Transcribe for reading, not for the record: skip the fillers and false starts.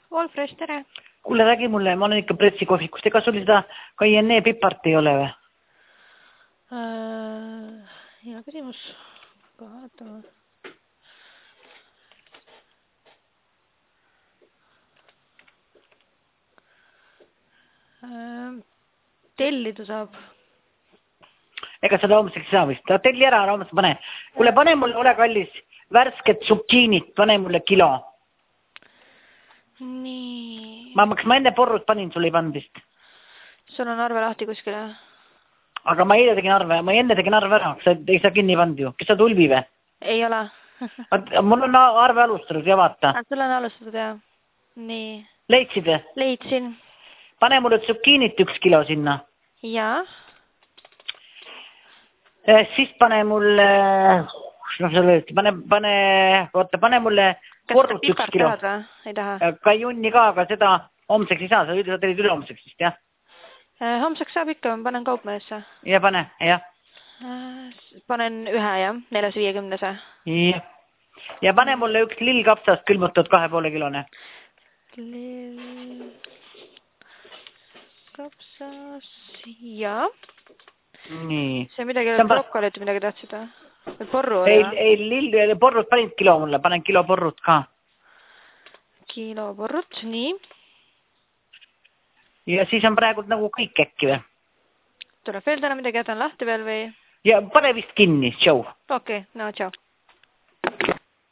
All fresh, tere. Kuule, räägi mulle, ma olen ikka pretsikohvikust. Ega sul seda Cayenne pipart ei ole või? Hea küsimus. Vaatame. Tellida saab. Ega seda homseks saa vist. Telli ära homseks pane. Kuule, pane mulle, ole kallis, värsket zucchiinit, pane mulle kilo. Nii. Ma enne porrut panin, sul ei pannud vist. Sul on arve lahti kuskile? Aga ma enne tegin arve ära, sa ei saa kinni pannud ju. Kes sa tulvi või? Ei ole. Mul on arve alustatud ja vaata. Sul on alustatud, jah. Nii. Leidsid või? Leidsin. Pane mulle zucchiinit 1 kilo sinna. Jaa. Siis pane mulle, pane mulle porrut 1 kilo. Kas tahad või? Ei taha? Kajunni ka, aga seda homseks ei saa, sa telid üle homseks vist, jah? Homseks saab ikka, ma panen kaupmeesse. Ja pane, jah. Panen 1, jah? 450. Jah. Ja pane mulle 1 lill kapsast külmutatud 2,5 kilone. Lill kapsas, jah. Nii. See midagi oli brokolit või midagi tahtsid või? Porru oli või? Ei, porrut panid kilo mulle, panen kilo porrut ka. Kilo porrut, nii. Ja siis on praegu nagu kõik äkki või? Tuleb veel täna midagi, jätan lahti veel või? Ja pane vist kinni, tšau. Okei, no tšau.